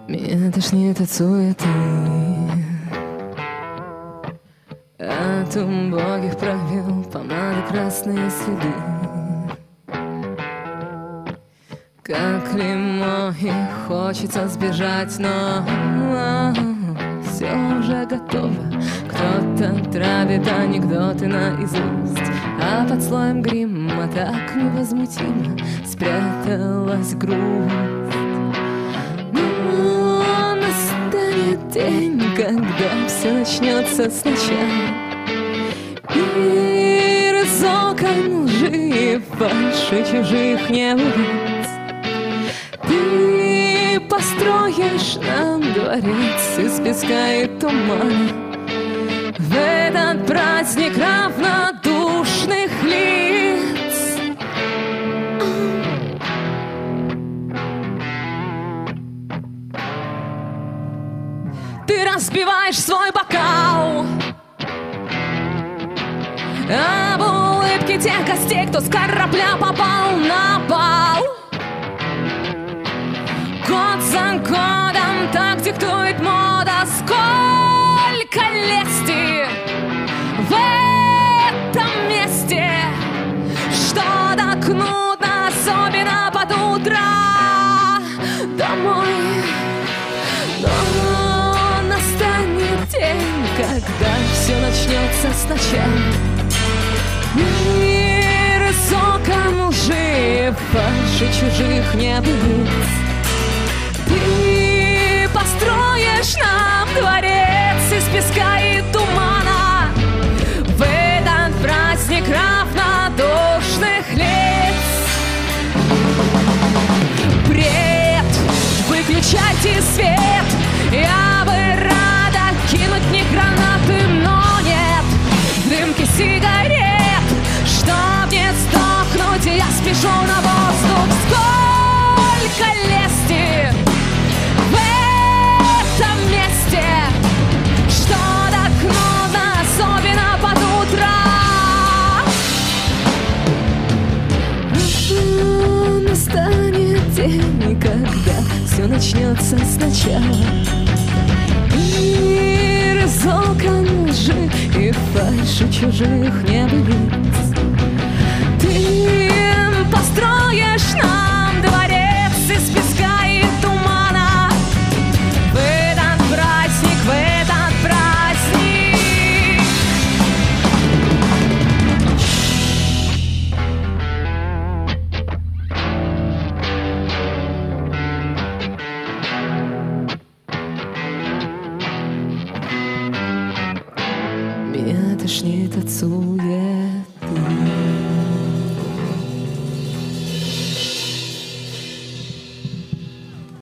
Меня тошнит от суеты, от убогих правил помады красные следы. Как клеймо, и хочется сбежать, но все уже готово. Кто-то травит анекдоты наизусть, а под слоем грима так невозмутимо спряталась грусть. Но настанет день, когда все начнется сначала, и разокон лжи и фальши чужих не убить. Ты построишь нам дворец из песка и тумана в этот праздник равнодушных лиц. Ты разбиваешь свой бокал об улыбке тех гостей, кто с корабля попал на бал. Год за годом так диктует мода. Сколько лести в этом месте, что так нудно, особенно под утро домой. Но настанет день, когда все начнется сначала. Мир из окон лжи, фальши чужих не быть. Ты построишь нам дворец из песка и тумана в этот праздник равнодушных лиц. Бред, выключайте свет, я бы рада кинуть мне гранаты, но нет в дымке сигарет. Чтоб не сдохнуть, я спешу на воздух. Сколько лести в этом месте, что так нудно, особенно под утро. Настанет день, когда все начнется сначала. Мир из окон лжи и фальши чужих не быть. Ты построишь нам дворец из песка и тумана в этот праздник, в этот праздник. Меня тошнит от суеты,